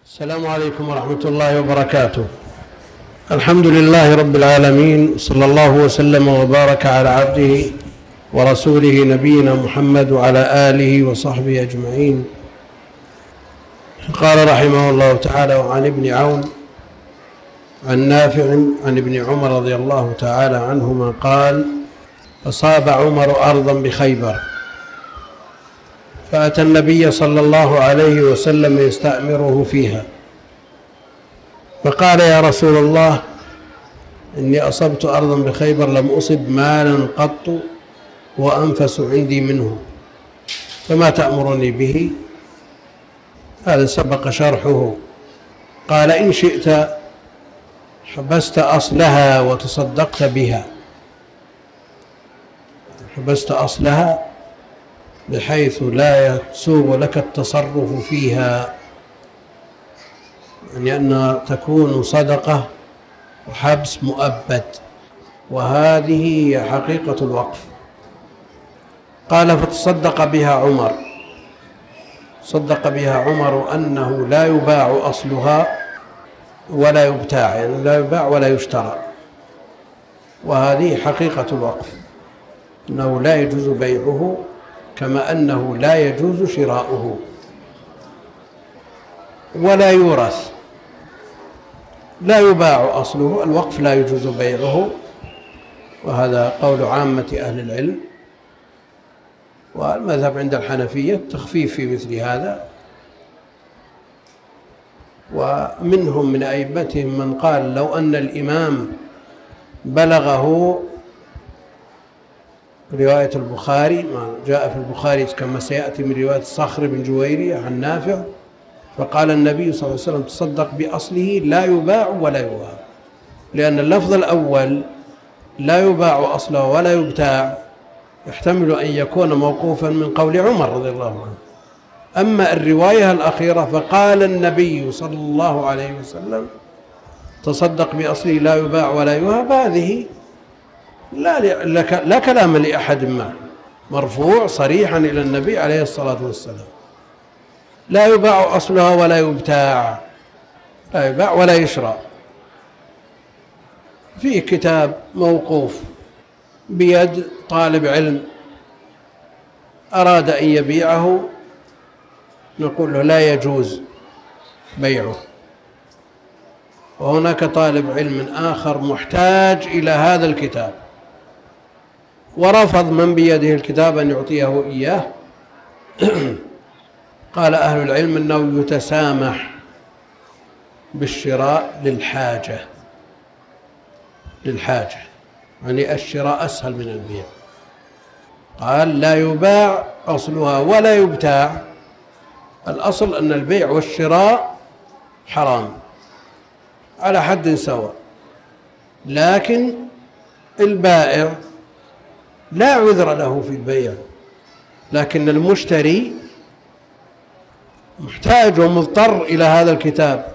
السلام عليكم ورحمة الله وبركاته. الحمد لله رب العالمين، صلى الله وسلم وبارك على عبده ورسوله نبينا محمد وعلى آله وصحبه أجمعين. قال رحمه الله تعالى: وعن ابن عون عن نافع عن ابن عمر رضي الله تعالى عنهما قال: أصاب عمر أرضا بخيبر فأتى النبي صلى الله عليه وسلم يستأمره فيها، فقال: يا رسول الله، إني أصبت أرضا بخيبر لم أصب مالا قط وأنفس عندي منه، فما تأمرني به؟ هذا سبق شرحه. قال: إن شئت حبست أصلها وتصدقت بها، حبست أصلها بحيث لا يسوغ لك التصرف فيها، يعني أن تكون صدقة وحبس مؤبد، وهذه هي حقيقة الوقف. قال: فتصدق بها عمر، صدق بها عمر أنه لا يباع أصلها ولا يبتاع، يعني لا يباع ولا يشترى، وهذه حقيقة الوقف، أنه لا يجوز بيعه كما أنه لا يجوز شراؤه، ولا يورث، لا يباع أصله. الوقف لا يجوز بيعه، وهذا قول عامة أهل العلم، والمذهب عند الحنفية التخفيف في مثل هذا، ومنهم من أئمتهم من قال لو أن الإمام بلغه رواية البخاري، ما جاء في البخاري كما سيأتي من رواية صخر بن جويرية عن نافع، فقال النبي صلى الله عليه وسلم: تصدق بأصله لا يباع ولا يوهب، لأن اللفظ الأول لا يباع أصله ولا يبتاع يحتمل أن يكون موقوفا من قول عمر رضي الله عنه. أما الرواية الأخيرة فقال النبي صلى الله عليه وسلم: تصدق بأصله لا يباع ولا يوهب، هذه لا كلام لأحد ما، مرفوع صريحا إلى النبي عليه الصلاة والسلام. لا يباع أصلها ولا يبتاع، لا يباع ولا يشرى. في كتاب موقوف بيد طالب علم أراد أن يبيعه، نقول له لا يجوز بيعه، وهناك طالب علم آخر محتاج إلى هذا الكتاب ورفض من بيده الكتاب أن يعطيه إياه. قال أهل العلم أنه يتسامح بالشراء للحاجة، يعني الشراء أسهل من البيع. قال: لا يباع أصلها ولا يبتاع، الأصل أن البيع والشراء حرام على حد سواء، لكن البائع لا عذر له في البيع، لكن المشتري محتاج ومضطر إلى هذا الكتاب.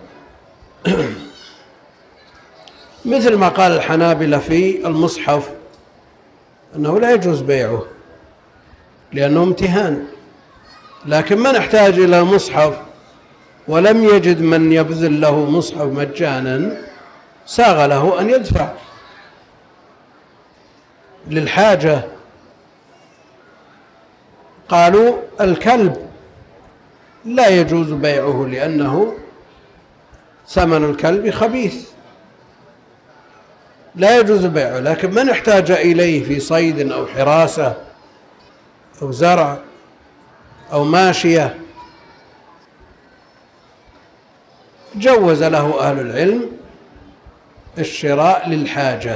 مثل ما قال الحنابلة في المصحف أنه لا يجوز بيعه لأنه امتهان، لكن من احتاج إلى مصحف ولم يجد من يبذل له مصحف مجانا ساغ له أن يدفع للحاجة. قالوا: الكلب لا يجوز بيعه لأنه ثمن الكلب خبيث، لا يجوز بيعه، لكن من احتاج إليه في صيد أو حراسة أو زرع أو ماشية جوز له أهل العلم الشراء للحاجة.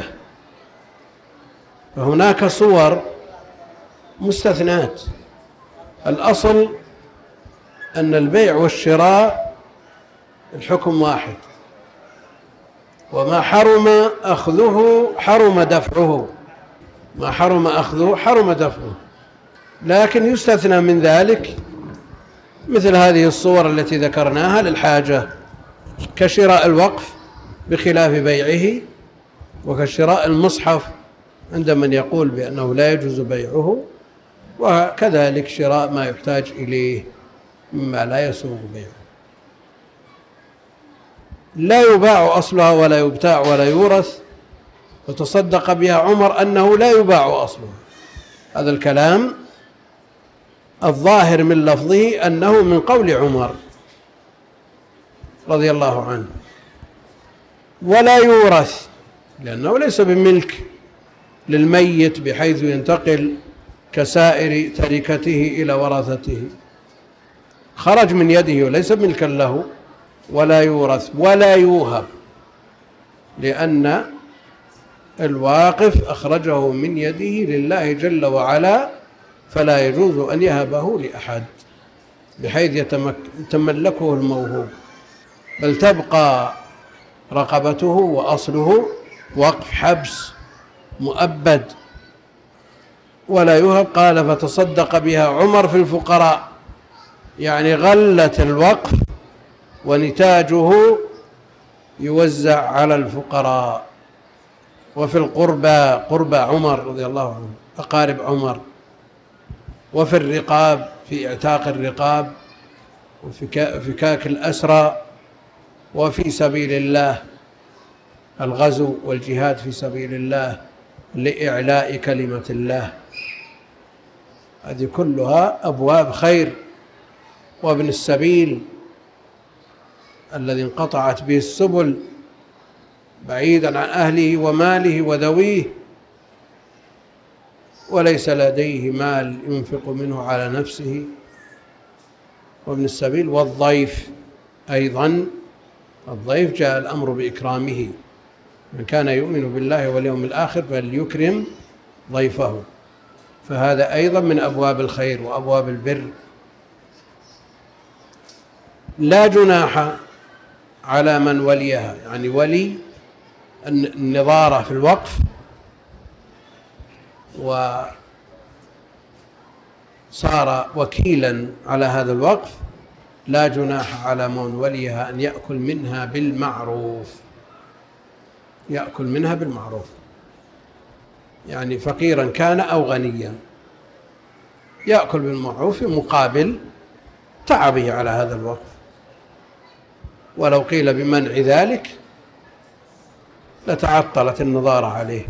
فهناك صور مستثنات، الأصل أن البيع والشراء الحكم واحد، وما حرم أخذه حرم دفعه، ما حرم أخذه حرم دفعه، لكن يستثنى من ذلك مثل هذه الصور التي ذكرناها للحاجة، كشراء الوقف بخلاف بيعه، وكشراء المصحف عند من يقول بأنه لا يجوز بيعه، وكذلك شراء ما يحتاج إليه مما لا يسوغ بيعه. لا يباع أصلها ولا يبتاع ولا يورث، وتصدق بها عمر أنه لا يباع أصلها. هذا الكلام الظاهر من لفظه أنه من قول عمر رضي الله عنه. ولا يورث لأنه ليس بملك للميت بحيث ينتقل كسائر تركته إلى ورثته، خرج من يده وليس ملكا له. ولا يورث ولا يوهب، لأن الواقف أخرجه من يده لله جل وعلا، فلا يجوز أن يهبه لأحد بحيث يتملكه الموهوب، بل تبقى رقبته وأصله وقف حبس مؤبد. ولا يهب، قال فتصدق بها عمر في الفقراء، يعني غلة الوقف ونتاجه يوزع على الفقراء. وفي القربى، قربى عمر رضي الله عنه، أقارب عمر. وفي الرقاب، في اعتاق الرقاب وفكاك الأسرى. وفي سبيل الله، الغزو والجهاد في سبيل الله لإعلاء كلمة الله. هذه كلها أبواب خير. وابن السبيل الذي انقطعت به السبل بعيدا عن أهله وماله وذويه، وليس لديه مال ينفق منه على نفسه، وابن السبيل. والضيف أيضا، الضيف جاء الأمر بإكرامه، من كان يؤمن بالله واليوم الآخر فليكرم ضيفه، فهذا أيضا من أبواب الخير وأبواب البر. لا جناح على من وليها، يعني ولي النظارة في الوقف وصار وكيلا على هذا الوقف، لا جناح على من وليها أن يأكل منها بالمعروف. يأكل منها بالمعروف، يعني فقيرا كان أو غنيا، يأكل بالمعروف مقابل تعبه على هذا الوقف. ولو قيل بمنع ذلك لتعطلت النظارة عليه.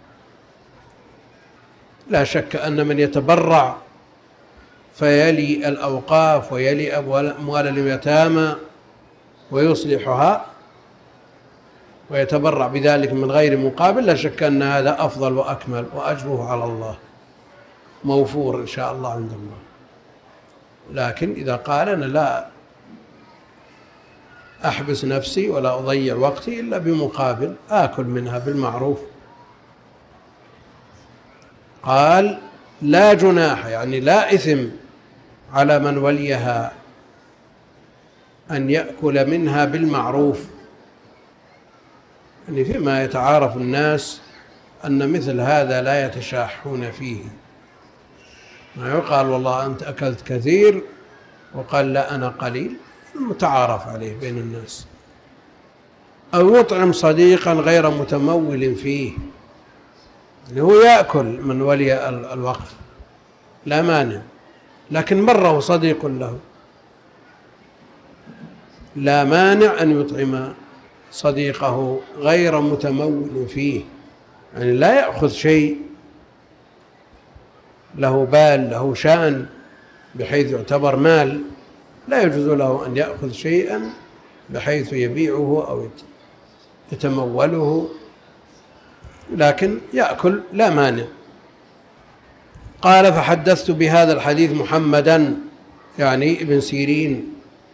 لا شك أن من يتبرع فيلي الأوقاف ويلي أموال اليتامى ويصلحها ويتبرع بذلك من غير مقابل، لا شك أن هذا أفضل وأكمل، وأجره على الله موفور إن شاء الله عند الله. لكن إذا قال أنا لا أحبس نفسي ولا أضيع وقتي إلا بمقابل آكل منها بالمعروف، قال لا جناح، يعني لا إثم على من وليها أن يأكل منها بالمعروف. يعني فيما يتعارف الناس أن مثل هذا لا يتشاحون فيه، ما يقال والله أنت أكلت كثير وقال لا أنا قليل، متعارف عليه بين الناس. أو يطعم صديقا غير متمول فيه، اللي هو يأكل من ولي الوقف لا مانع، لكن مره صديق له لا مانع أن يطعم صديقه غير متمول فيه، يعني لا يأخذ شيء له بال له شأن بحيث يعتبر مال، لا يجوز له أن يأخذ شيئا بحيث يبيعه أو يتموله، لكن يأكل لا مانع. قال فحدثت بهذا الحديث محمدا، يعني ابن سيرين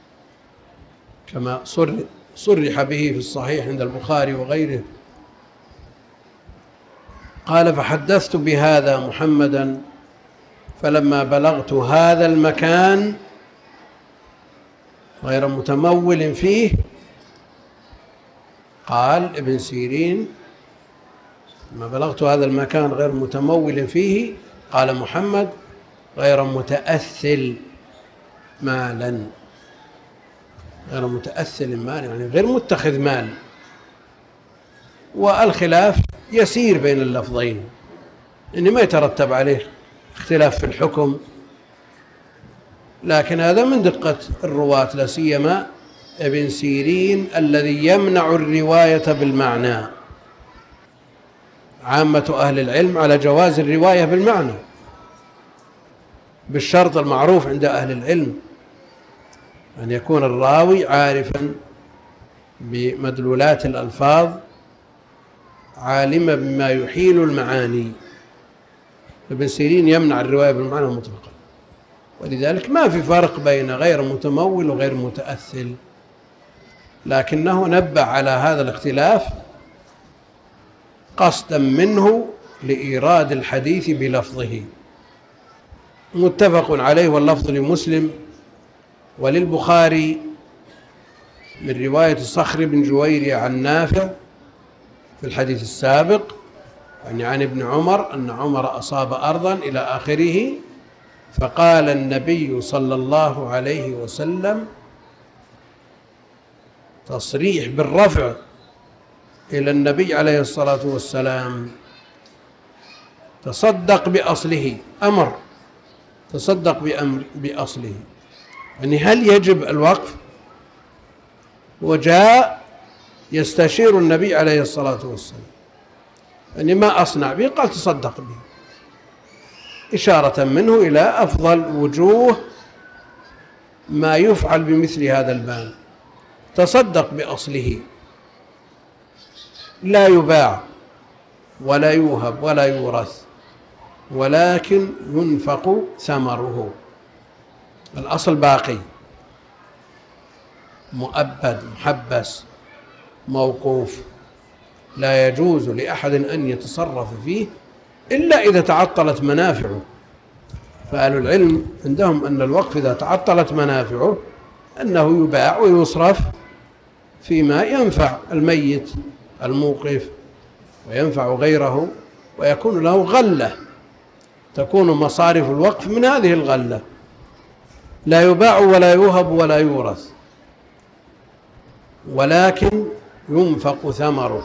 كما صرح به في الصحيح عند البخاري وغيره. قال فحدثت بهذا محمدا فلما بلغت هذا المكان غير متمول فيه، قال ابن سيرين لما بلغت هذا المكان غير متمول فيه، قال محمد غير متأثل مالا، غير متأثل مال يعني غير متخذ مال. والخلاف يسير بين اللفظين، إن ما يترتب عليه اختلاف في الحكم، لكن هذا من دقة الرواة لا سيما ابن سيرين الذي يمنع الرواية بالمعنى. عامة أهل العلم على جواز الرواية بالمعنى بالشرط المعروف عند أهل العلم، أن يكون الراوي عارفا بمدلولات الألفاظ، عالما بما يحيل المعاني. ابن سيرين يمنع الرواية بالمعنى مطلقا، ولذلك ما في فرق بين غير متمول وغير متأثل، لكنه نبه على هذا الاختلاف قصدا منه لإيراد الحديث بلفظه. متفق عليه، واللفظ لمسلم وللبخاري من رواية صخر بن جويرية عن نافع في الحديث السابق، يعني عن ابن عمر أن عمر أصاب أرضا إلى آخره، فقال النبي صلى الله عليه وسلم تصريح بالرفع إلى النبي عليه الصلاة والسلام: تصدق بأصله، أمر تصدق بأصله، يعني هل يجب الوقف؟ وجاء يستشير النبي عليه الصلاة والسلام يعني ما أصنع به؟ قال تصدق به، إشارة منه إلى أفضل وجوه ما يفعل بمثل هذا الباب. تصدق بأصله، لا يباع ولا يوهب ولا يورث، ولكن ينفق ثمره. الأصل باقي، مؤبد، محبس، موقوف، لا يجوز لأحد أن يتصرف فيه إلا إذا تعطلت منافعه. فأهل العلم عندهم أن الوقف إذا تعطلت منافعه أنه يباع ويصرف فيما ينفع الميت الموقف وينفع غيره، ويكون له غلة، تكون مصارف الوقف من هذه الغلة، لا يباع ولا يوهب ولا يورث، ولكن ينفق ثمره.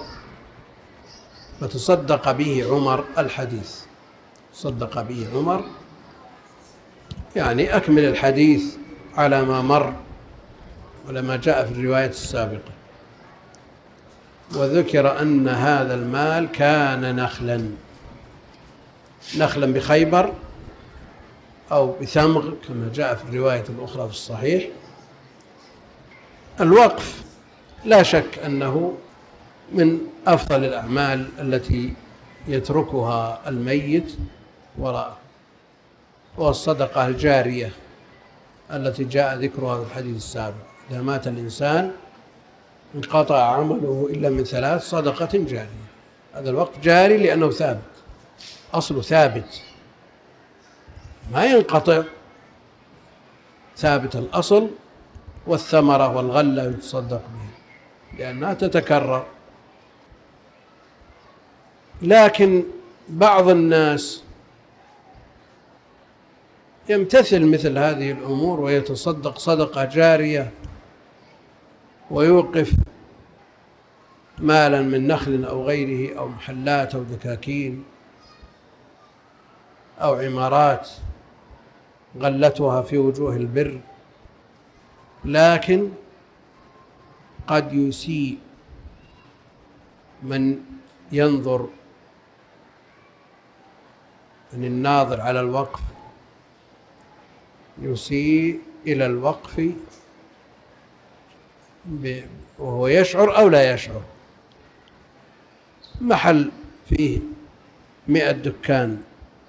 فتصدق به عمر، الحديث صدق به عمر، يعني أكمل الحديث على ما مر ولما جاء في الرواية السابقة. وذكر أن هذا المال كان نخلا بخيبر أو بثمغ كما جاء في الرواية الأخرى في الصحيح. الوقف لا شك أنه من أفضل الأعمال التي يتركها الميت وراءه، والصدقة الجارية التي جاء ذكرها في الحديث السابق: إذا مات الإنسان انقطع عمله إلا من 3: صدقة جارية. هذا الوقف جاري لأنه ثابت، أصله ثابت ما ينقطع، ثابت الأصل، والثمرة والغلة يتصدق بها لأنها تتكرر. لكن بعض الناس يمتثل مثل هذه الأمور ويتصدق صدقة جارية ويوقف مالا من نخل أو غيره أو محلات أو دكاكين أو عمارات غلتها في وجوه البر، لكن قد يسيء من ينظر من الناظر على الوقف، يسيء إلى الوقف وهو يشعر أو لا يشعر. محل فيه 100 دكان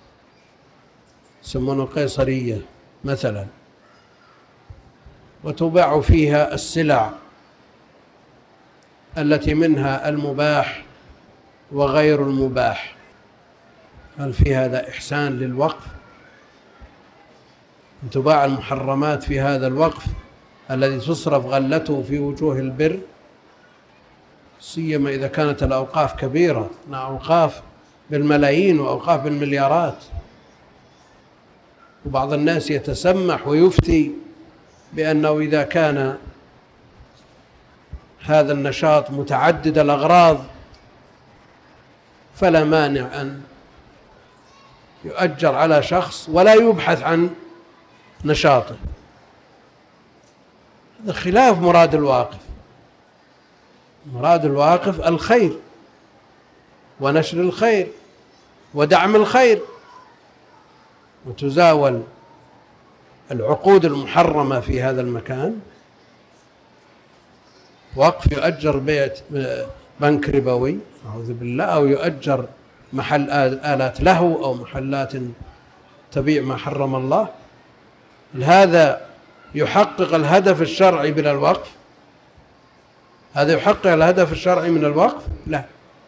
يسمونه قيصرية مثلا، وتباع فيها السلع التي منها المباح وغير المباح، هل في هذا إحسان للوقف؟ أن تباع المحرمات في هذا الوقف الذي تصرف غلته في وجوه البر، سيما إذا كانت الأوقاف كبيرة، أوقاف بالملايين وأوقاف بالمليارات. وبعض الناس يتسمح ويفتي بأنه إذا كان هذا النشاط متعدد الأغراض فلا مانع أن يؤجر على شخص ولا يبحث عن نشاطه. هذا خلاف مراد الواقف. مراد الواقف الخير ونشر الخير ودعم الخير، وتزاول العقود المحرمة في هذا المكان. وقف يؤجر بيت بنك ربوي أعوذ بالله، أو يؤجر محل آلات لهو أو محلات تبيع ما حرم الله، هذا يحقق الهدف الشرعي من الوقف؟ هذا يحقق الهدف الشرعي من الوقف؟ لا.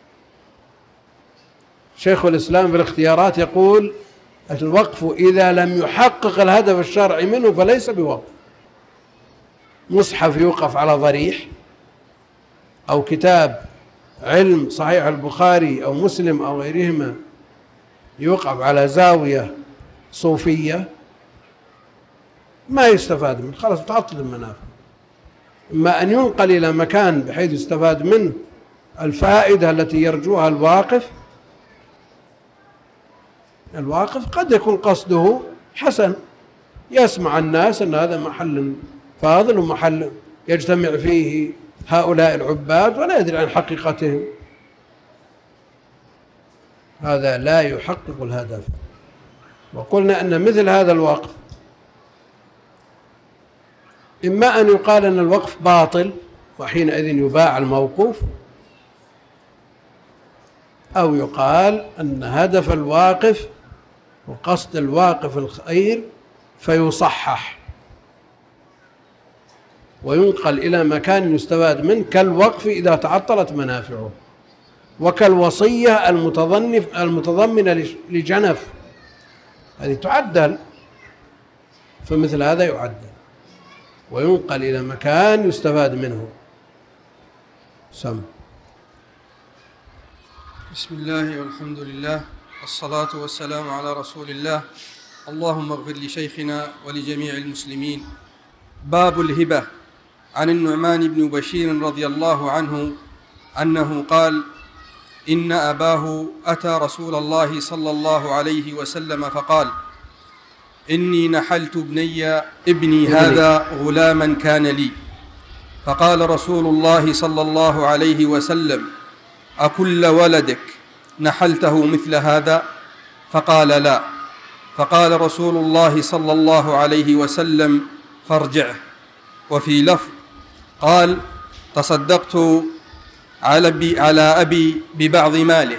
شيخ الإسلام في الاختيارات يقول الوقف إذا لم يحقق الهدف الشرعي منه فليس بوقف. مصحف يوقف على ضريح، أو كتاب علم صحيح البخاري أو مسلم أو غيرهما يوقف على زاوية صوفية، ما يستفاد منه، خلاص تعطل المنافع. إما أن ينقل إلى مكان بحيث يستفاد منه الفائدة التي يرجوها الواقف. الواقف قد يكون قصده حسن، يسمع الناس أن هذا محل فاضل ومحل يجتمع فيه هؤلاء العباد ولا يدري عن حقيقتهم، هذا لا يحقق الهدف. وقلنا أن مثل هذا الوقف إما أن يقال أن الوقف باطل وحينئذ يباع الموقوف، أو يقال أن هدف الواقف وقصد الواقف الخير فيصحح وينقل إلى مكان يستفاد منه، كالوقف إذا تعطلت منافعه، وكالوصية المتضمنة لجنف، هذه تعدل، فمثل هذا يعدل وينقل إلى مكان يستفاد منه. سم. بسم الله والحمد لله والصلاة والسلام على رسول الله. اللهم اغفر لشيخنا ولجميع المسلمين. باب الهبة. عن النعمان بن بشير رضي الله عنه أنه قال: إن أباه أتى رسول الله صلى الله عليه وسلم فقال: إني نحلت ابني هذا غلاما كان لي. فقال رسول الله صلى الله عليه وسلم: أكل ولدك نحلته مثل هذا؟ فقال: لا. فقال رسول الله صلى الله عليه وسلم: فارجعه. وفي لفظ قال: تصدقت على أبي ببعض ماله.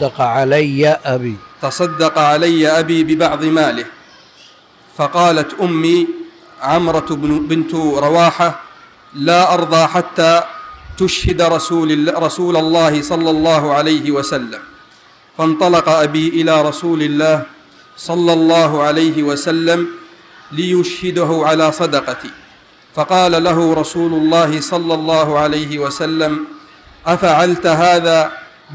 تصدق علي أبي ببعض ماله. فقالت أمي عمرة بنت رواحة: لا أرضى حتى تشهد رسول الله صلى الله عليه وسلم. فانطلق أبي إلى رسول الله صلى الله عليه وسلم ليشهده على صدقتي. فقال له رسول الله صلى الله عليه وسلم: أفعلت هذا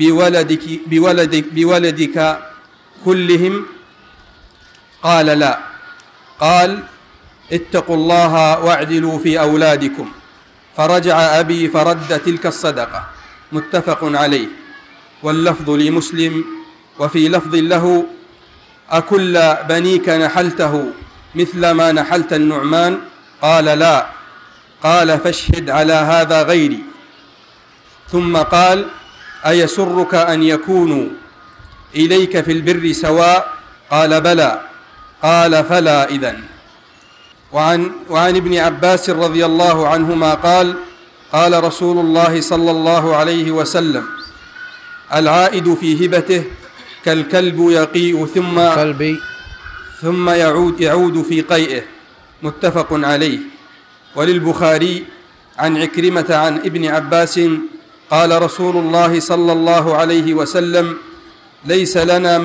بولدك كلهم؟ قال: لا. قال: اتقوا الله واعدلوا في أولادكم. فرجع أبي فرد تلك الصدقة. متفق عليه. واللفظ لمسلم. وفي لفظ له: أكل بنيك نحلته مثل ما نحلت النعمان؟ قال: لا. قال: فاشهد على هذا غيري. ثم قال: أيسرك أن يكونوا إليك في البر سواء؟ قال: بلى. قال: فلا إذن. وعن ابن عباس رضي الله عنهما قال: قال رسول الله صلى الله عليه وسلم: العائد في هبته كالكلب يقيء ثم يعود في قيئه. متفق عليه. وللبخاري عن عكرمة عن ابن عباس قال رسول الله صلى الله عليه وسلم: ليس لنا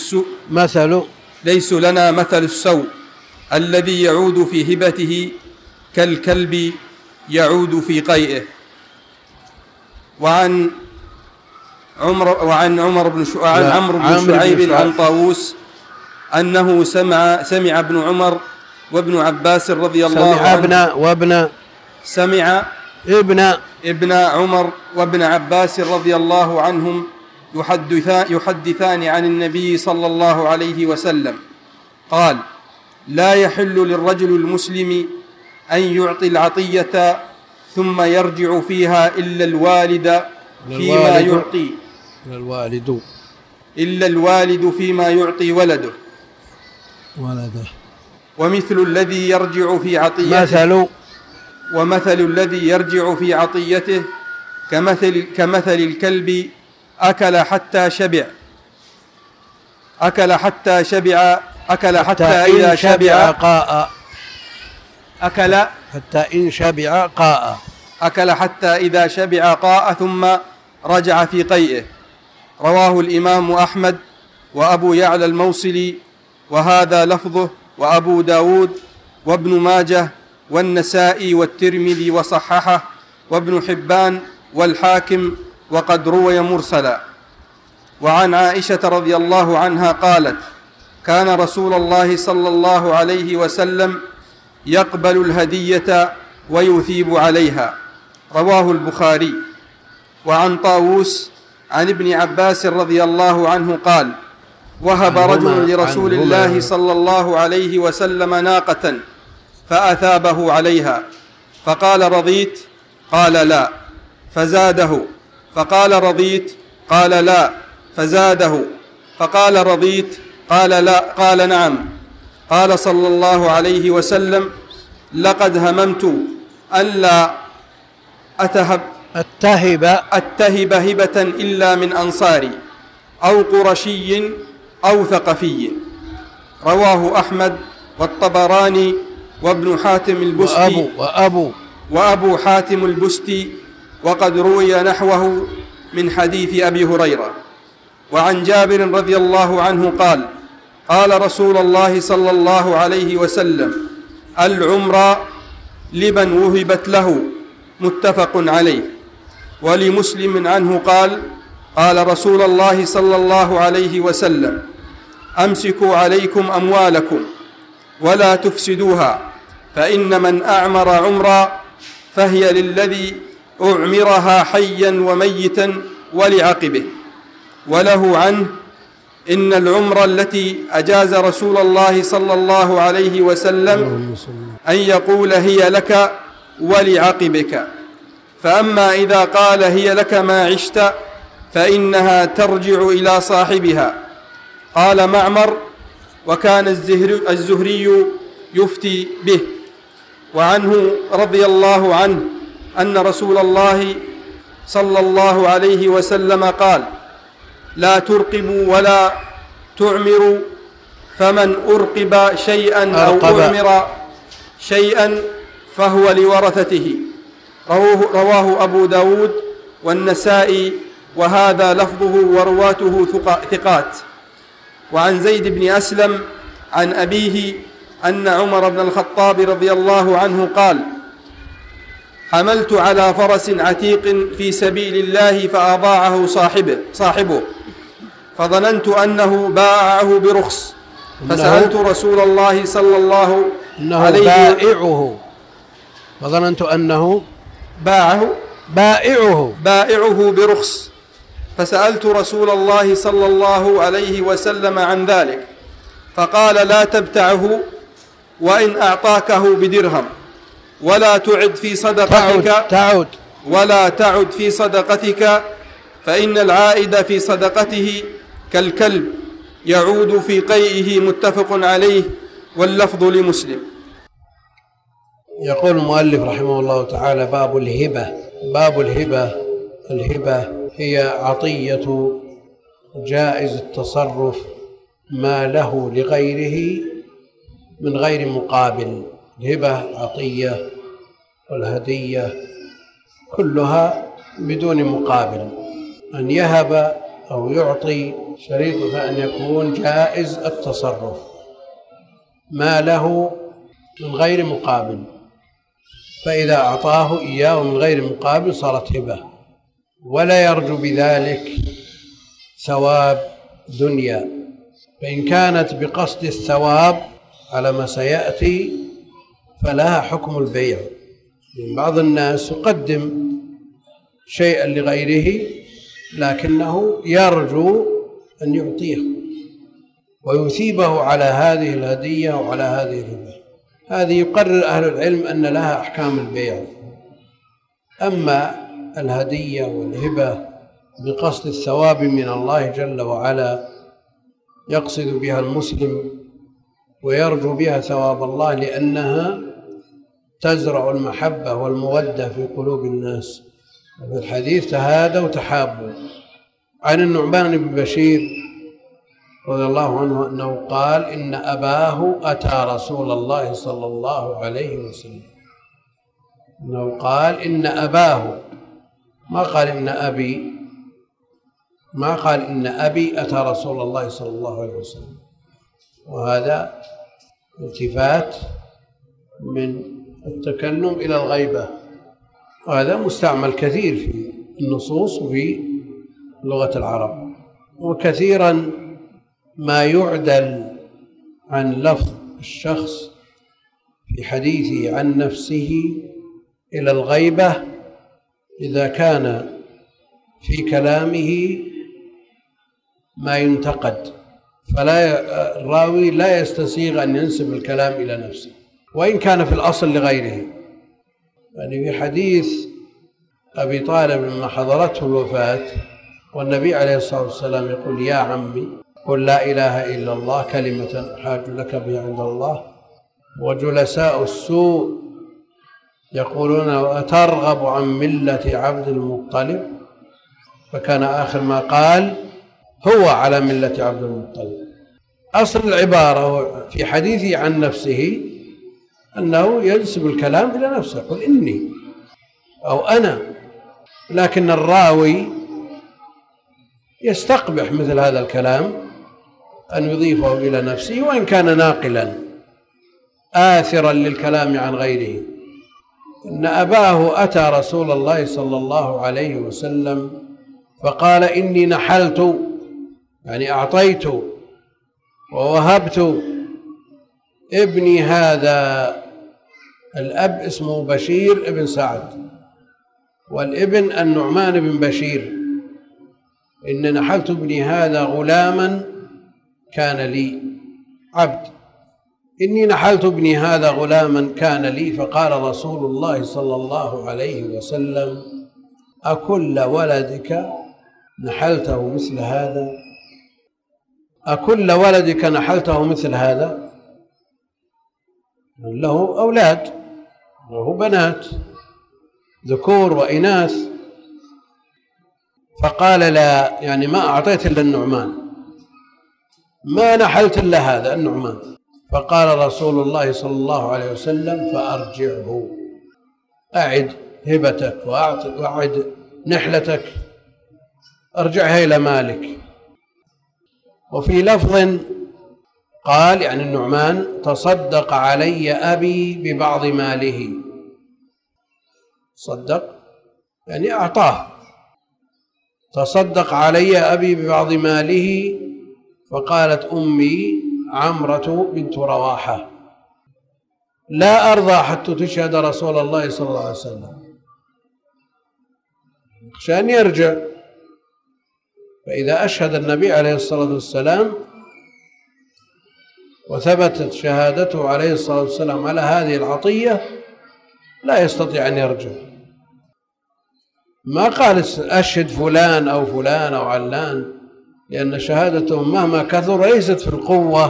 مثل السوء الذي يعود في هبته كالكلب يعود في قيئه. وعن عمرو بن شعيب عن طاووس أنه سمع ابن عمر وابن عباس رضي الله عنه سمع ابن عمر وابن عباس رضي الله عنهم يحدثان عن النبي صلى الله عليه وسلم قال: لا يحل للرجل المسلم أن يعطي العطية ثم يرجع فيها إلا الوالد فيما يعطي ولده. ومثل الذي يرجع في عطيته ومثل الذي يرجع في عطيته كمثل الكلب أكل حتى إذا شبع قاء. أكل حتى إذا شبع قاء ثم رجع في قيئه. رواه الإمام أحمد وأبو يعلى الموصلي، وهذا لفظه، وأبو داود وابن ماجه والنسائي والترمذي وصححه، وابن حبان والحاكم، وقد روي مرسلا. وعن عائشة رضي الله عنها قالت: كان رسول الله صلى الله عليه وسلم يقبل الهدية ويثيب عليها. رواه البخاري. وعن طاووس عن ابن عباس رضي الله عنه قال: وهب رجل لرسول الله صلى الله عليه وسلم ناقة فأثابه عليها، فقال: رضيت؟ قال: لا. فزاده، فقال: رضيت؟ قال: لا. فزاده، فقال: رضيت؟ قال: لا. قال: نعم. قال صلى الله عليه وسلم: لقد هممت ألا أتهب هبة إلا من أنصاري أو قرشي أو ثقفي. رواه أحمد والطبراني وابن حاتم البستي وأبو حاتم البستي، وقد روي نحوه من حديث أبي هريرة. وعن جابر رضي الله عنه قال: قال رسول الله صلى الله عليه وسلم: العمر لمن وهبت له، متفق عليه. ولمسلم عنه قال: قال رسول الله صلى الله عليه وسلم: أمسكوا عليكم أموالكم ولا تفسدوها، فإن من أعمر عمرا فهي للذي أعمرها حيا وميتا ولعقبه. وله عنه: إن العمر التي أجاز رسول الله صلى الله عليه وسلم أن يقول هي لك ولعقبك، فأما إذا قال هي لك ما عشت فإنها ترجع إلى صاحبها. قال معمر: وكان الزهري يفتي به. وعنه رضي الله عنه أن رسول الله صلى الله عليه وسلم قال: لا ترقبوا ولا تعمروا، فمن أرقب شيئا أو أعمر شيئا فهو لورثته. رواه أبو داود والنسائي، وهذا لفظه ورواته ثقات. وعن زيد بن أسلم عن أبيه أن عمر بن الخطاب رضي الله عنه قال: حملت على فرس عتيق في سبيل الله فأضاعه صاحبه فظننت أنه باعه برخص، فسألت رسول الله صلى الله عليه وسلم فظننت أنه بائعه برخص، فسألت رسول الله صلى الله عليه وسلم عن ذلك، فقال: لا تبتعه، وإن أعطاكه بدرهم ولا تعد في صدقتك فإن العائد في صدقته كالكلب يعود في قيئه. متفق عليه، واللفظ لمسلم. يقول المؤلف رحمه الله تعالى: باب الهبة. الهبة هي عطية جائز التصرف ما له لغيره من غير مقابل. الهبة عطية، والهدية كلها بدون مقابل. أن يهب أو يعطي شريطه أن يكون جائز التصرف ما له من غير مقابل، فإذا أعطاه إياه من غير مقابل صارت هبة، ولا يرجو بذلك ثواب دنيا. فإن كانت بقصد الثواب على ما سيأتي فلها حكم البيع. من بعض الناس يقدم شيئا لغيره لكنه يرجو أن يعطيه ويثيبه على هذه الهدية وعلى هذه الهبة، هذه يقرر أهل العلم أن لها أحكام البيع. أما الهدية والهبة بقصد الثواب من الله جل وعلا يقصد بها المسلم ويرجو بها ثواب الله لأنها تزرع المحبة والمودة في قلوب الناس. وفي الحديث تهادوا تحابوا. عن النعمان بن بشير رضي الله عنه أنه قال إن أباه أتى رسول الله صلى الله عليه وسلم. أنه قال إن أباه، ما قال إن أبي، ما قال إن أبي أتى رسول الله صلى الله عليه وسلم. وهذا التفات من التكلم إلى الغيبة، وهذا مستعمل كثير في النصوص وفي لغة العرب. وكثيرا ما يعدل عن لفظ الشخص في حديثه عن نفسه إلى الغيبة إذا كان في كلامه ما ينتقد، الراوي لا يستسيغ أن ينسب الكلام إلى نفسه وإن كان في الأصل لغيره. يعني في حديث أبي طالب لما حضرته الوفاة والنبي عليه الصلاة والسلام يقول يا عمي قل لا إله إلا الله كلمة أحاج لك بها عند الله، وجلساء السوء يقولون أترغب عن ملة عبد المطلب، فكان آخر ما قال هو على ملة عبد المطلب. أصل العبارة في حديثه عن نفسه أنه ينسب الكلام إلى نفسه، يقول إني أو أنا، لكن الراوي يستقبح مثل هذا الكلام أن يضيفه إلى نفسه وإن كان ناقلا آثرا للكلام عن غيره. إن أباه أتى رسول الله صلى الله عليه وسلم فقال إني نحلت، يعني أعطيت ووهبت ابني هذا. الأب اسمه بشير ابن سعد والابن النعمان بن بشير. إن نحلت ابني هذا غلاما كان لي عبد، إني نحلت ابني هذا غلاما كان لي. فقال رسول الله صلى الله عليه وسلم أكل ولدك نحلته مثل هذا؟ أكل ولدك نحلته مثل هذا؟ له أولاد وله بنات ذكور وإناث. فقال لا، يعني ما أعطيت إلا النعمان، ما نحلت إلا هذا النعمان. فقال رسول الله صلى الله عليه وسلم فأرجعه، أعد هبتك وأعد نحلتك، أرجعها إلى مالك. وفي لفظ قال يعني النعمان تصدق علي أبي ببعض ماله، صدق يعني أعطاه، تصدق علي أبي ببعض ماله. فقالت أمي عمرة بنت رواحة لا أرضى حتى تشهد رسول الله صلى الله عليه وسلم، عشان يرجع. فإذا أشهد النبي عليه الصلاة والسلام وثبتت شهادته عليه الصلاة والسلام على هذه العطية لا يستطيع أن يرجع. ما قال أشهد فلان أو فلان أو علان، لأن شهادتهم مهما كثر ليست في القوة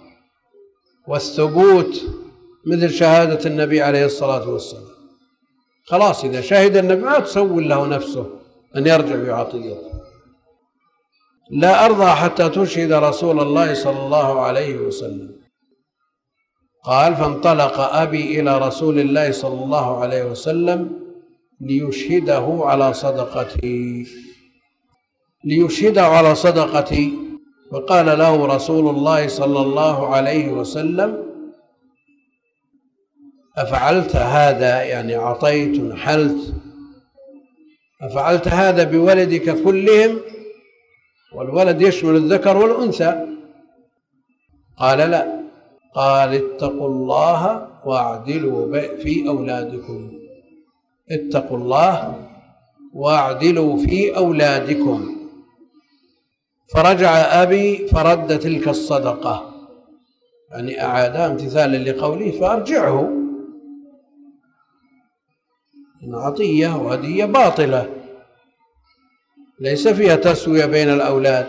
والثبوت مثل شهادة النبي عليه الصلاة والسلام. خلاص إذا شهد النبي ما تسول له نفسه أن يرجع بعطيته. لا أرضى حتى تشهد رسول الله صلى الله عليه وسلم. قال فانطلق أبي إلى رسول الله صلى الله عليه وسلم ليشهده على صدقتي، فقال له رسول الله صلى الله عليه وسلم أفعلت هذا، يعني أعطيت نحلت، أفعلت هذا بولدك كلهم؟ والولد يشمل الذكر والأنثى. قال لا. قال اتقوا الله واعدلوا في أولادكم، اتقوا الله واعدلوا في أولادكم. فرجع أبي فرد تلك الصدقة يعني أعادها امتثالا لقوله فأرجعه، إن عطية وهدية باطلة ليس فيها تسوية بين الأولاد،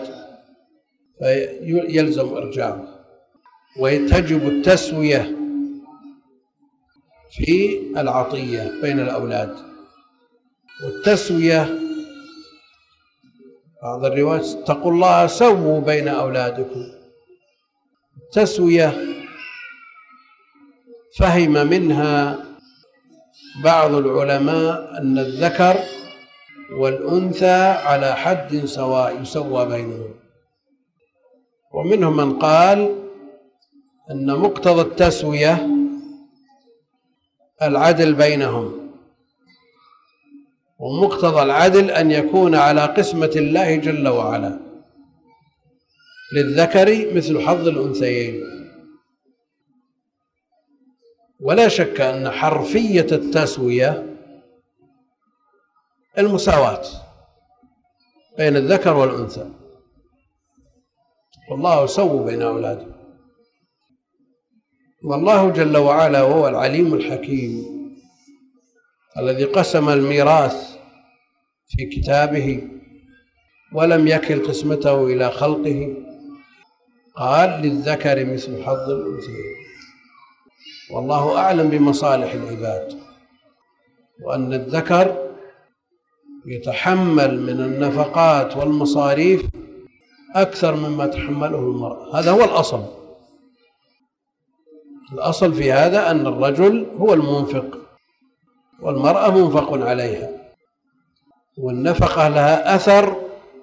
فيلزم إرجاعه. وتجب التسوية في العطية بين الأولاد. والتسوية بعض الروايات اتقوا الله سووا بين أولادكم. التسوية فهم منها بعض العلماء أن الذكر والأنثى على حد سواء يسوى بينهم، ومنهم من قال أن مقتضى التسوية العدل بينهم، ومقتضى العدل أن يكون على قسمة الله جل وعلا، للذكر مثل حظ الأنثيين. ولا شك أن حرفية التسوية المساواة بين الذكر والأنثى، والله سووا بين أولاده. والله جل وعلا وهو العليم الحكيم الذي قسم الميراث في كتابه ولم يكل قسمته إلى خلقه، قال للذكر مثل حظ الأنثيين، والله أعلم بمصالح العباد، وأن الذكر يتحمل من النفقات والمصاريف أكثر مما تحمله المرأة. هذا هو الأصل. الأصل في هذا أن الرجل هو المنفق والمرأة منفق عليها، والنفقة لها أثر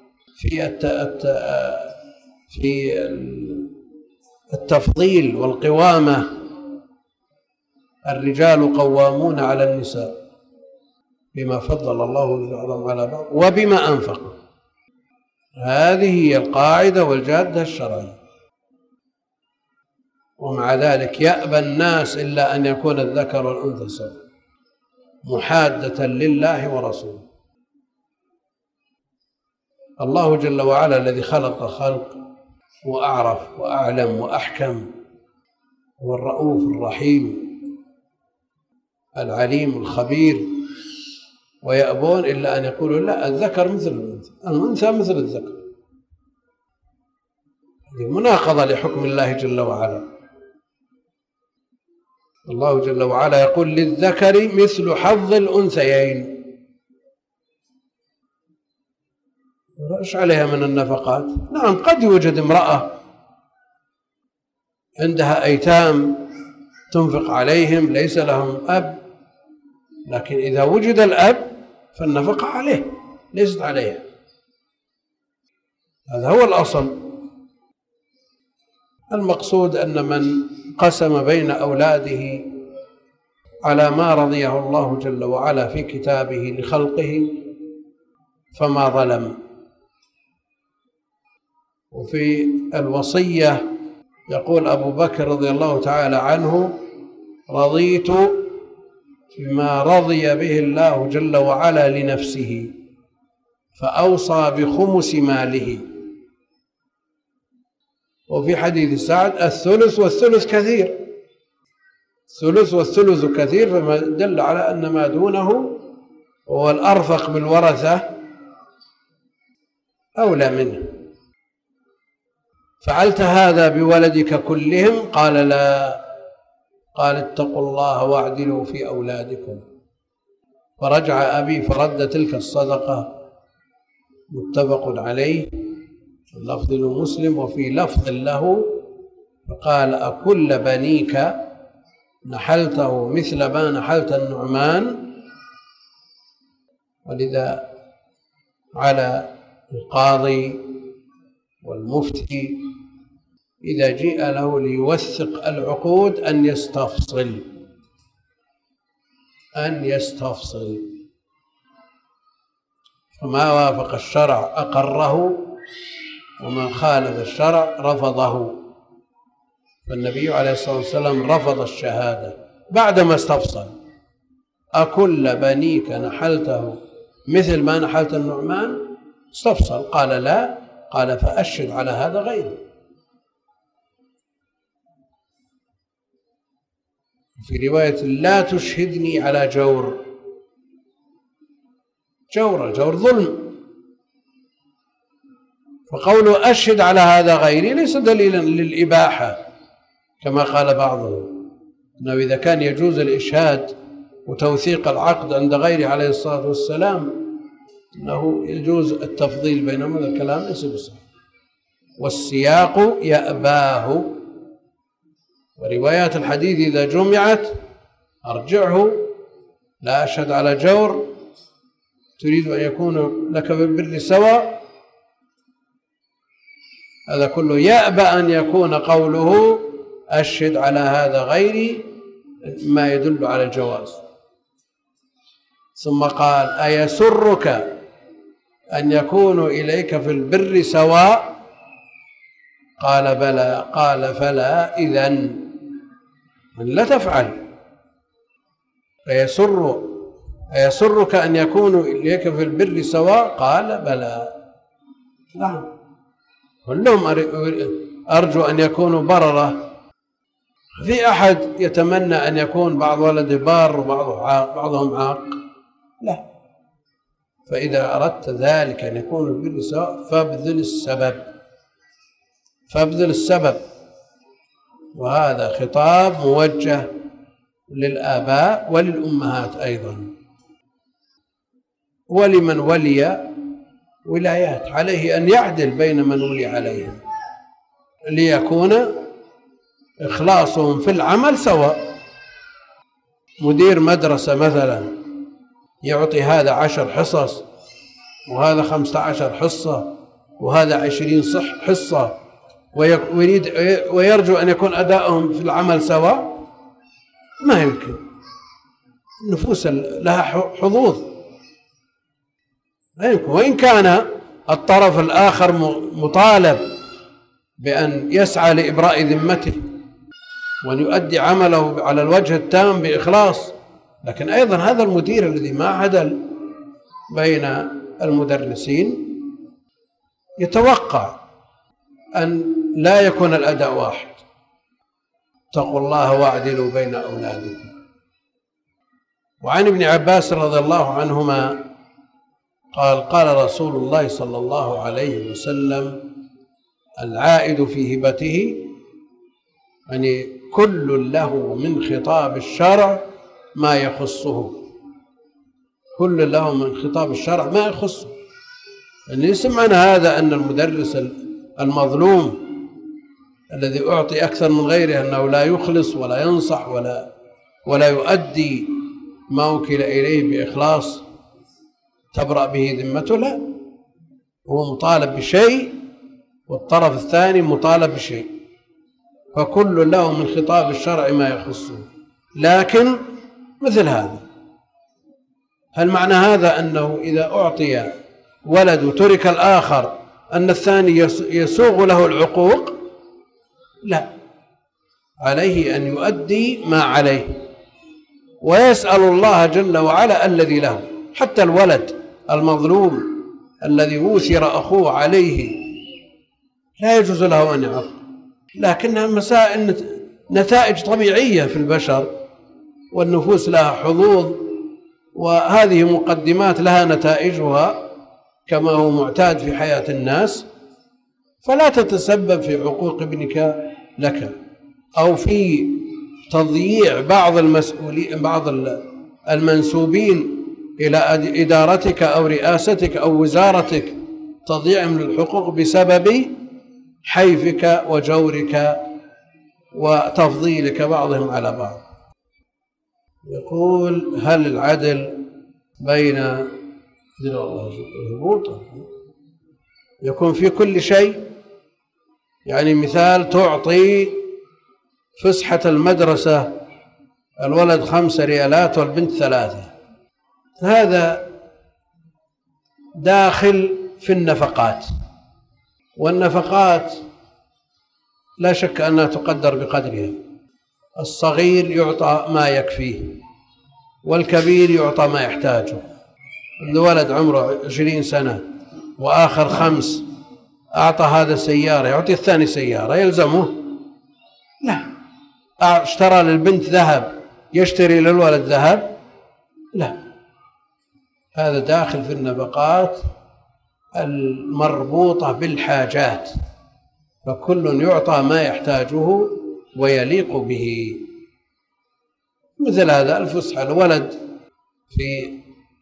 في التفضيل والقوامة. الرجال قوامون على النساء بما فضل الله بعضهم على بعض وبما أنفقوا. هذه هي القاعدة والجادة الشرعية. ومع ذلك يأبى الناس إلا أن يكون الذكر والأنثى سواء، محادة لله ورسوله. الله جل وعلا الذي خلق خلق وأعرف وأعلم وأحكم، هو الرؤوف الرحيم العليم الخبير، ويأبون إلا أن يقولوا لا الذكر مثل الأنثى، الأنثى مثل الذكر. هذه مناقضة لحكم الله جل وعلا. الله جل وعلا يقول للذكر مثل حظ الأنثيين. ايش عليها من النفقات؟ نعم، قد يوجد امرأة عندها أيتام تنفق عليهم ليس لهم أب، لكن إذا وجد الأب فالنفقة عليه ليست عليها. هذا هو الأصل. المقصود أن من قسم بين أولاده على ما رضيه الله جل وعلا في كتابه لخلقه فما ظلم. وفي الوصية يقول أبو بكر رضي الله تعالى عنه رضيت بما رضي به الله جل وعلا لنفسه فأوصى بخمس ماله. وفي حديث سعد الثلث والثلث كثير، الثلث والثلث كثير، فما دل على أن ما دونه هو الأرفق بالورثة أولى منه. فعلت هذا بولدك كلهم؟ قال لا. قال اتقوا الله واعدلوا في أولادكم. فرجع أبي فرد تلك الصدقة. متفق عليه، اللفظ لمسلم. وفي لفظ له فقال أكل بنيك نحلته مثل ما نحلت النعمان. ولذا على القاضي والمفتي إذا جيء له ليوثق العقود أن يستفصل، فما وافق الشرع أقره، وما خالف الشرع رفضه. فالنبي عليه الصلاة والسلام رفض الشهادة بعدما استفصل. أكل بنيك نحلته مثل ما نحلت النعمان؟ استفصل، قال لا. قال فأشهد على هذا غيره. في رواية لا تشهدني على جور. جور ظلم. فقوله أشهد على هذا غيري ليس دليلا للإباحة كما قال بعضهم، أنه إذا كان يجوز الإشهاد وتوثيق العقد عند غيره عليه الصلاة والسلام أنه يجوز التفضيل بينهم، هذا الكلام ليس بصحيح. والسياق يأباه، وروايات الحديث إذا جمعت أرجعه لا أشهد على جور تريد أن يكون لك بالبر سواء، هذا كله يأبى أن يكون قوله أشهد على هذا غيري ما يدل على الجواز. ثم قال أيسرك أن يكون إليك في البر سواء؟ قال بلى. قال فلا إذن لا تفعل. أيسرك أن يكون إليك في البر سواء؟ قال بلى. نعم كلهم أرجو أن يكونوا بررة. في أحد يتمنى أن يكون بعض ولده بار وبعضهم عاق؟ لا. فإذا أردت ذلك أن يكون البر سواء فابذل السبب. وهذا خطاب موجه للآباء وللأمهات أيضا، ولمن ولي ولايات عليه أن يعدل بين من ولي عليهم ليكون إخلاصهم في العمل سواء. مدير مدرسة مثلا يعطي هذا 10 حصص وهذا 15 حصة وهذا 20 حصة ويرجو أن يكون أداؤهم في العمل سواء، ما يمكن. النفوس لها حظوظ، لا يمكن. وإن كان الطرف الآخر مطالب بأن يسعى لإبراء ذمته وأن يؤدي عمله على الوجه التام بإخلاص، لكن أيضا هذا المدير الذي ما عدل بين المدرسين يتوقع أن لا يكون الأداء واحد. اتقوا الله واعدلوا بين أولادكم. وعن ابن عباس رضي الله عنهما قال قال رسول الله صلى الله عليه وسلم العائد في هبته يعني كل له من خطاب الشرع ما يخصه، كل له من خطاب الشرع ما يخصه. يعني يسمعنا هذا أن المدرس المظلوم الذي أعطي أكثر من غيره أنه لا يخلص ولا ينصح ولا يؤدي ما وكل إليه بإخلاص تبرأ به ذمته، لا، هو مطالب بشيء والطرف الثاني مطالب بشيء، فكل له من خطاب الشرع ما يخصه. لكن مثل هذا، هل معنى هذا أنه إذا أعطي ولد وترك الآخر أن الثاني يسوغ له العقوق؟ لا، عليه أن يؤدي ما عليه ويسأل الله جل وعلا الذي له. حتى الولد المظلوم الذي وثر أخوه عليه لا يجوز له أن يعق، لكنها مسائل نتائج طبيعية في البشر، والنفوس لها حظوظ، وهذه مقدمات لها نتائجها كما هو معتاد في حياة الناس. فلا تتسبب في عقوق ابنك لك أو في تضييع بعض المنسوبين إلى إدارتك أو رئاستك أو وزارتك، تضييع من الحقوق بسبب حيفك وجورك وتفضيلك بعضهم على بعض. يقول هل العدل بين يكون في كل شيء؟ يعني مثال تعطي فسحة المدرسة الولد 5 ريالات والبنت 3، هذا داخل في النفقات، والنفقات لا شك أنها تقدر بقدرها. الصغير يعطى ما يكفيه والكبير يعطى ما يحتاجه. الولد عمره 20 سنة وآخر 5، أعطى هذا سيارة يعطي الثاني سيارة، يلزمه؟ لا. اشترى للبنت ذهب يشتري للولد ذهب؟ لا، هذا داخل في النفقات المربوطة بالحاجات، فكل يعطى ما يحتاجه ويليق به. مثل هذا الفسحة، الولد في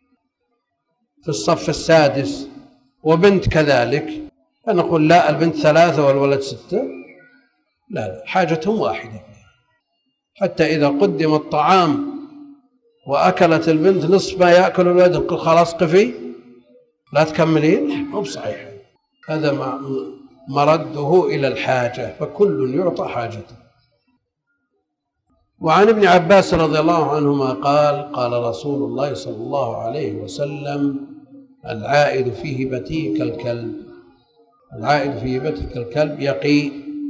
الصف السادس وبنت كذلك، فنقول لا، البنت 3 والولد 6، لا، حاجتهم واحدة. حتى إذا قدم الطعام وأكلت البنت نصف ما يأكل الولد نقول خلاص قفي لا تكملين، مو بصحيح، هذا مرده إلى الحاجة، فكل يعطى حاجته. وعن ابن عباس رضي الله عنهما قال: قال رسول الله صلى الله عليه وسلم: العائد في هبته كالكلب. العائد في هبته كالكلب، يقي،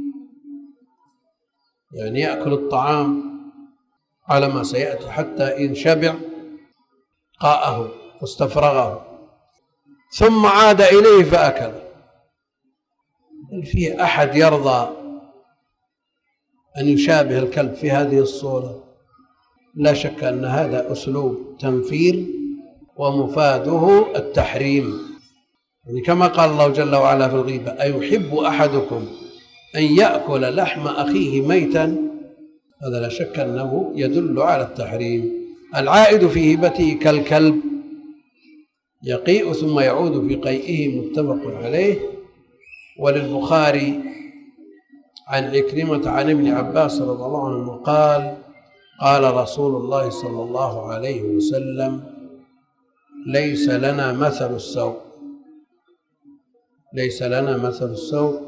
يعني يأكل الطعام على ما سيأتي حتى إن شبع قاءه واستفرغه ثم عاد إليه فأكل. في أحد يرضى أن يشابه الكلب في هذه الصورة؟ لا شك أن هذا أسلوب تنفير ومفاده التحريم، يعني كما قال الله جل وعلا في الغيبة: أيحب أحدكم أن يأكل لحم أخيه ميتا؟ هذا لا شك أنه يدل على التحريم. العائد في هبته كالكلب، يقيء ثم يعود في قيئه، متفق عليه. وللبخاري عن عكرمة عن ابن عباس رضي الله عنه قال: قال رسول الله صلى الله عليه وسلم: ليس لنا مثل السوء. ليس لنا مثل السوء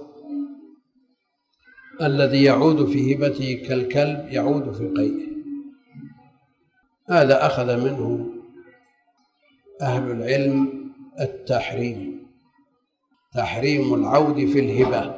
الذي يعود في هبته كالكلب يعود في قيئه. هذا أخذ منه أهل العلم التحريم، تحريم العود في الهبة.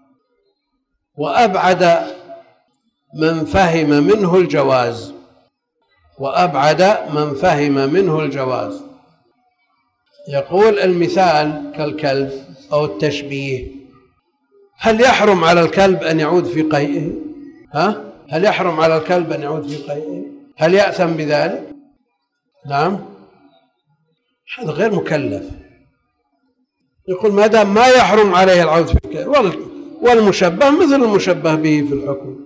وأبعد من فهم منه الجواز، وأبعد من فهم منه الجواز. يقول: المثال كالكلب أو التشبيه، هل يحرم على الكلب أن يعود في قيئه؟ هل يحرم على الكلب أن يعود في قيئه؟ هل يأثم بذلك؟ نعم، هذا غير مكلف. يقول ما دام ما يحرم عليه العود في قيئه، والمشبه مثل المشبه به في الحكم.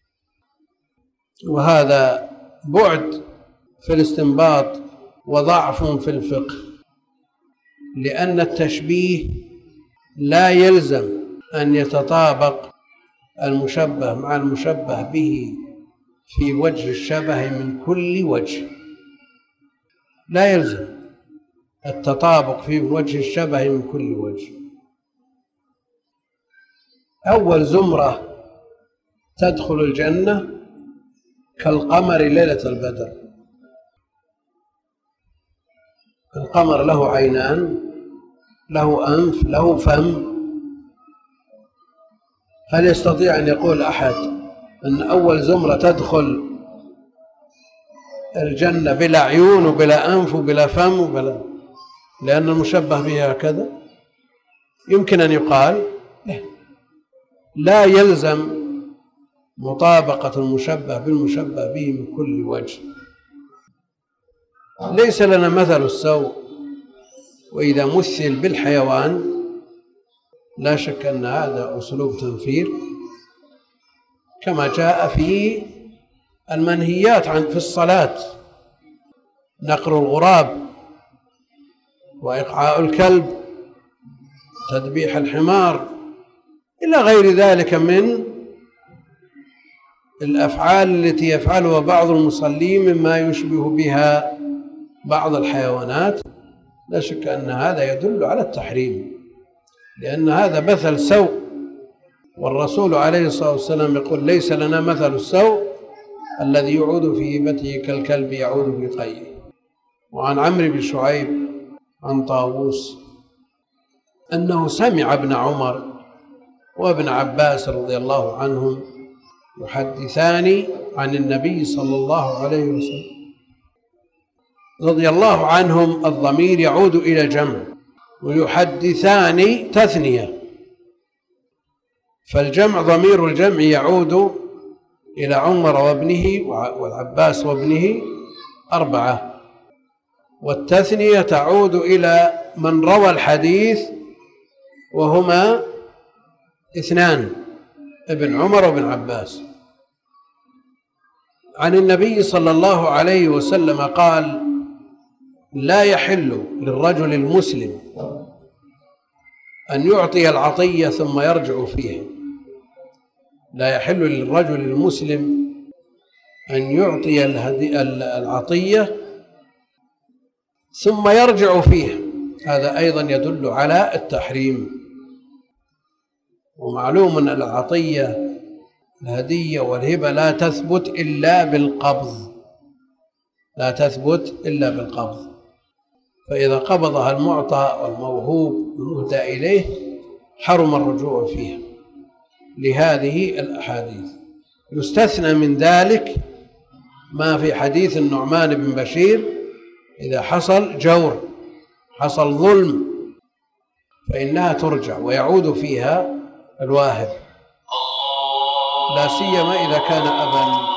وهذا بعد في الاستنباط وضعف في الفقه، لأن التشبيه لا يلزم أن يتطابق المشبه مع المشبه به في وجه الشبه من كل وجه، لا يلزم التطابق في وجه الشبه من كل وجه. أول زمرة تدخل الجنة كالقمر ليلة البدر. القمر له عينان، له أنف، له فم. هل يستطيع أن يقول أحد أن أول زمرة تدخل الجنة بلا عيون وبلا أنف وبلا فم وبلا، لأن المشبه به هكذا؟ يمكن أن يقال لا يلزم مطابقة المشبه بالمشبه به من كل وجه. ليس لنا مثل السوء، وإذا مثل بالحيوان لا شك أن هذا أسلوب تنفير، كما جاء في المنهيات في الصلاة: نقر الغراب، وإقعاء الكلب، تذبيح الحمار، إلى غير ذلك من الأفعال التي يفعلها بعض المصلين مما يشبه بها بعض الحيوانات. لا شك أن هذا يدل على التحريم، لأن هذا مثل سوء، والرسول عليه الصلاة والسلام يقول: ليس لنا مثل السوء الذي يعود في هبته كالكلب يعود في قيئه. وعن عمرو بن شعيب عن طاووس أنه سمع ابن عمر وابن عباس رضي الله عنهم يحدثان عن النبي صلى الله عليه وسلم. رضي الله عنهم الضمير يعود إلى جمع، ويحدثان تثنية، فالجمع ضمير الجمع يعود إلى عمر وابنه والعباس وابنه 4، والتثنية تعود إلى من روى الحديث وهما 2، ابن عمر وابن عباس. عن النبي صلى الله عليه وسلم قال: لا يحل للرجل المسلم أن يعطي العطية ثم يرجع فيها. لا يحل للرجل المسلم أن يعطي العطية ثم يرجع فيها، هذا أيضا يدل على التحريم. ومعلوم أن العطية الهدية والهبة لا تثبت إلا بالقبض، لا تثبت إلا بالقبض، فإذا قبضها المعطى والموهوب المهدى إليه حرم الرجوع فيها لهذه الأحاديث. يستثنى من ذلك ما في حديث النعمان بن بشير: إذا حصل جور، حصل ظلم، فإنها ترجع ويعود فيها الواهب، لا سيما إذا كان أبا.